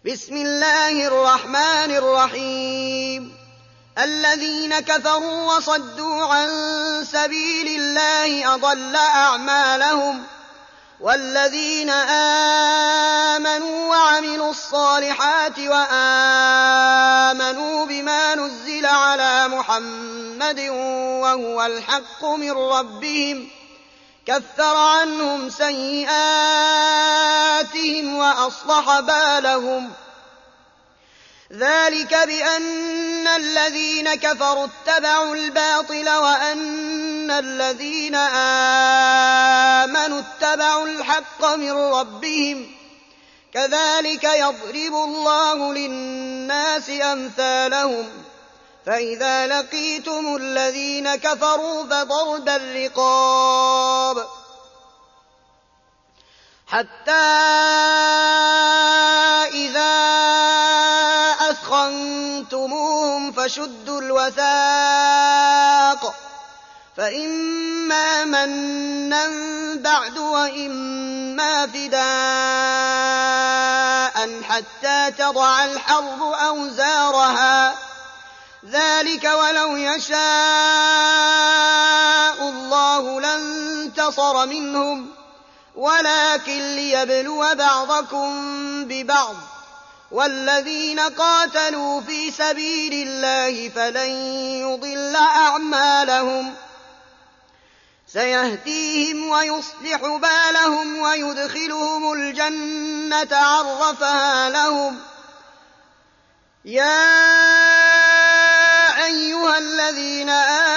بسم الله الرحمن الرحيم الذين كفروا وصدوا عن سبيل الله أضل أعمالهم والذين آمنوا وعملوا الصالحات وآمنوا بما نزل على محمد وهو الحق من ربهم كفر عنهم سيئاتهم وأصلح بالهم ذلك بأن الذين كفروا اتبعوا الباطل وأن الذين آمنوا اتبعوا الحق من ربهم كذلك يضرب الله للناس أمثالهم فإذا لقيتم الذين كفروا فضرب الرقاب حتى إذا أثخنتموهم فشدوا الوثاق فإما منا بعد وإما فداء حتى تضع الحرب أوزارها ذلك ولو يشاء الله لانتصر منهم ولكن ليبلو بعضكم ببعض والذين قاتلوا في سبيل الله فلن يضل أعمالهم سيهديهم ويصلح بالهم ويدخلهم الجنة عرفها لهم يا أيها الذين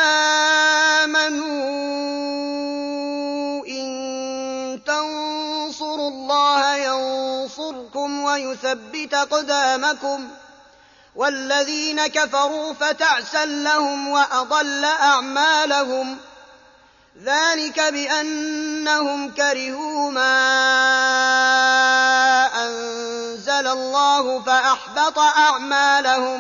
آمنوا إن تنصروا الله ينصركم ويثبت أقدامكم والذين كفروا فتعسا لهم وأضل أعمالهم ذلك بأنهم كرهوا ما أنزل الله فأحبط أعمالهم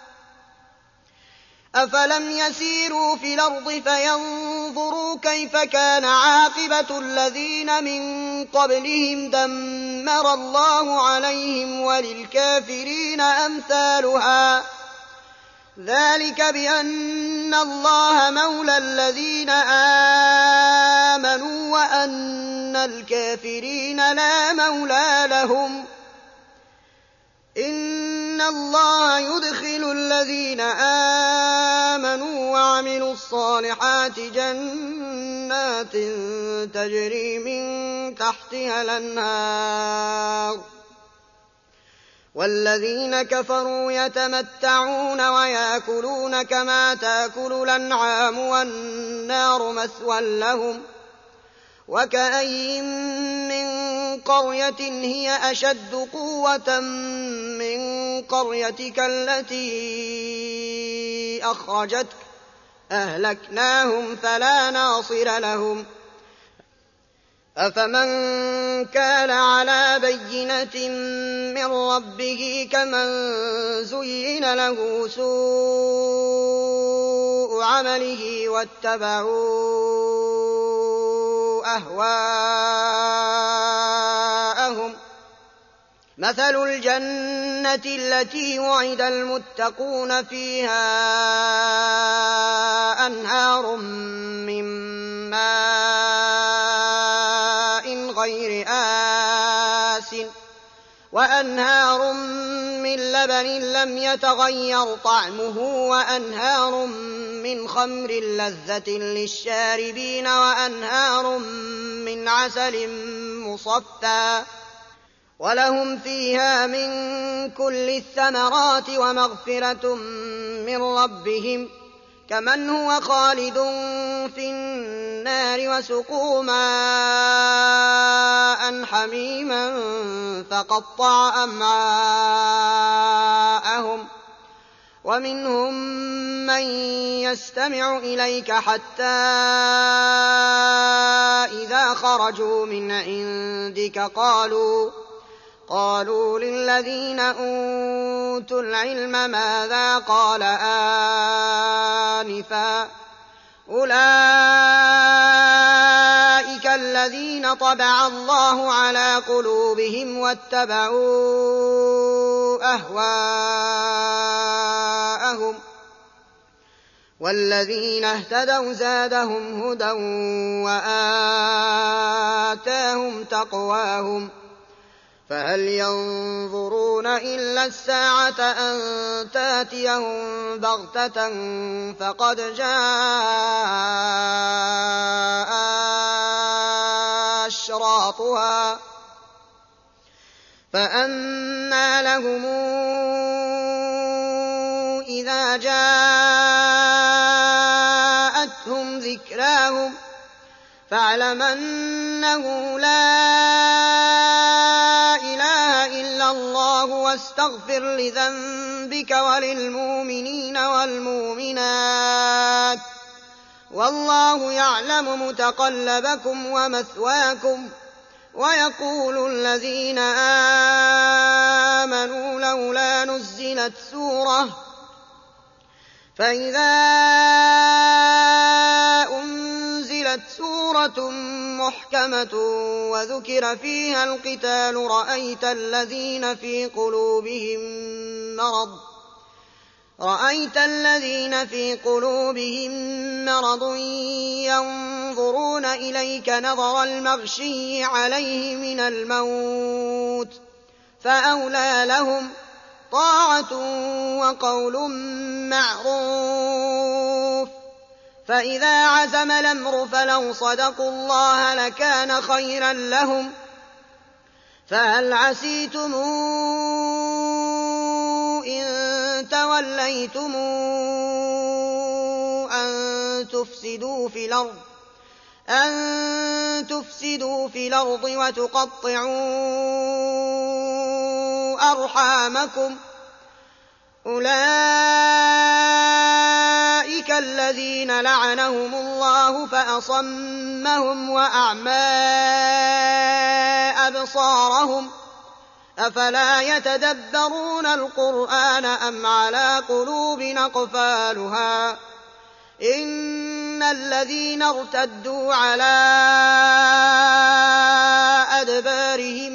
أفلم يسيروا في الأرض فينظروا كيف كان عاقبة الذين من قبلهم دمر الله عليهم وللكافرين أمثالها ذلك بأن الله مولى الذين آمنوا وأن الكافرين لا مولى لهم إن الله يدخل الذين آمنوا وعملوا الصالحات جنات تجري من تحتها الأنهار والذين كفروا يتمتعون ويأكلون كما تأكل الأنعام والنار مثوى لهم وكأين من قرية هي أشد قوة من قريتك التي أخرجتك أهلكناهم فلا ناصر لهم أفمن كان على بينة من ربه كمن زين له سوء عمله واتبعوا أهواءهم مثل الجنة التي وعد المتقون فيها أنهار من ماء غير آسن وأنهار من لبن لم يتغير طعمه وأنهار من خمر لذة للشاربين وأنهار من عسل مصفى ولهم فيها من كل الثمرات ومغفرة من ربهم كمن هو خالد في النار وسقوا ماء حميما فقطع أمعاءهم ومنهم من يستمع إليك حتى إذا خرجوا من عندك قالوا للذين أوتوا العلم ماذا قال آنفا أولئك الذين طبع الله على قلوبهم واتبعوا أهواءهم والذين اهتدوا زادهم هدى وآتاهم تقواهم فهل ينظرون إلا الساعة أن تاتيهم بغتة فقد جاء أشراطها فأنى لهم إذا جاءتهم ذكراهم فاعلم أنه لا إله إلا الله واستغفر لذنبك وللمؤمنين والمؤمنات والله يعلم متقلبكم ومثواكم ويقول الذين آمنوا لولا نزلت سورة فإذا أنزلت سورة محكمة وذكر فيها القتال رأيت الذين في قلوبهم مرض ينظرون إليك نظر المغشي عليه من الموت فأولى لهم طاعة وقول معروف فإذا عزم الأمر فلو صدقوا الله لكان خيرا لهم فهل عسيتم إن توليتم أن تفسدوا في الأرض وتقطعوا أرحامكم أولئك الذين لعنهم الله فأصمهم وأعمى أبصارهم أفلا يتدبرون القرآن أم على قلوب أقفالها إن الذين ارتدوا على أدبارهم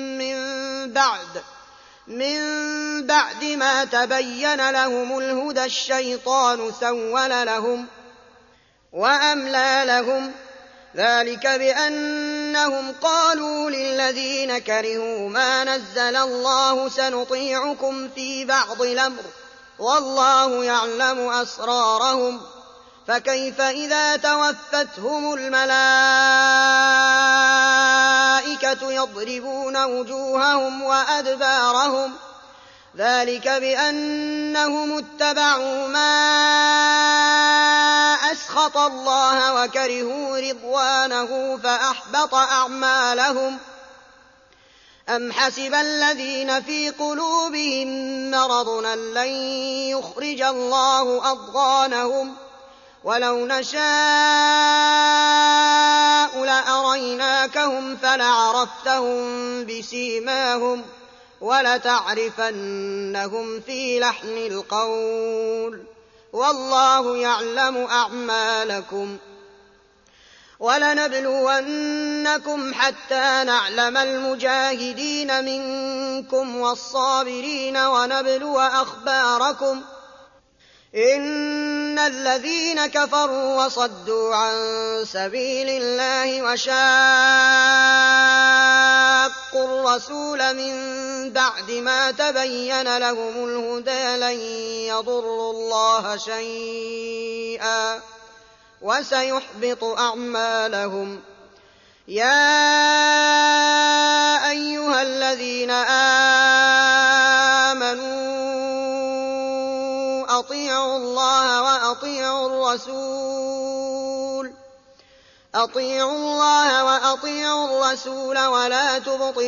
من بعد ما تبين لهم الهدى الشيطان سول لهم وأملى لهم ذلك بأنهم قالوا للذين كرهوا ما نزل الله سنطيعكم في بعض الأمر والله يعلم أسرارهم فكيف إذا توفتهم الملائكة يضربون وجوههم وأدبارهم ذلك بأنهم اتبعوا ما أسخط الله وكرهوا رضوانه فأحبط أعمالهم أم حسب الذين في قلوبهم مرض أن لن يخرج الله أضغانهم ولو نشاء لأريناكهم فلعرفتهم بسيماهم ولتعرفنهم في لحن القول والله يعلم أعمالكم ولنبلونكم حتى نعلم المجاهدين منكم والصابرين ونبلو أخباركم إن الذين كفروا وصدوا عن سبيل الله وشاقوا الرسول من بعد ما تبين لهم الهدى لن يضروا الله شيئا وسيحبط أعمالهم يا أيها الذين آمنوا أطيعوا الله وأطيعوا الرسول ولا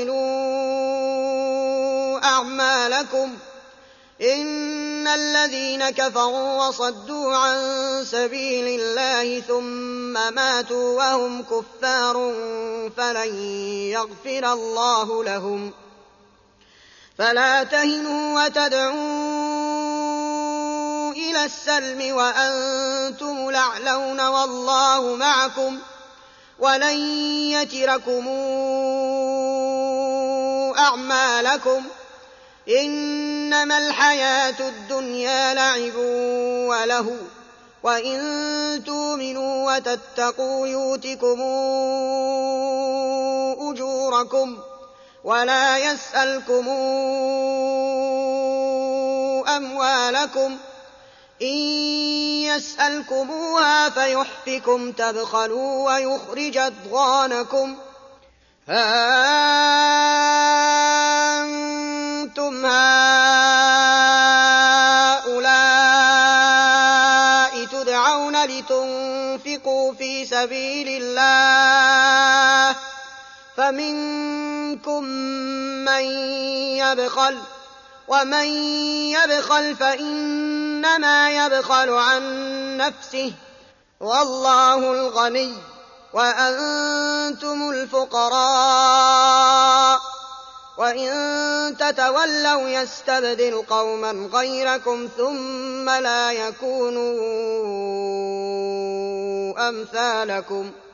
تبطلوا أعمالكم إن الذين كفروا وصدوا عن سبيل الله ثم ماتوا وهم كفار فلن يغفر الله لهم فلا تهنوا وتدعوا إلى السلم وأنتم الأعلون والله معكم ولن يتركم أعمالكم إن إنما الحياة الدنيا لعب ولهو وإن تؤمنوا وتتقوا يؤتكم أجوركم ولا يسألكم أموالكم إن يسألكموها فيحفكم تبخلوا ويخرج أضغانكم ها أنتم هؤلاء تدعون لتنفقوا في سبيل الله فمنكم من يبخل ومن يبخل فإنما يبخل عن نفسه والله الغني وأنتم الفقراء وإن تتولوا يستبدل قوما غيركم ثم لا يكونوا أمثالكم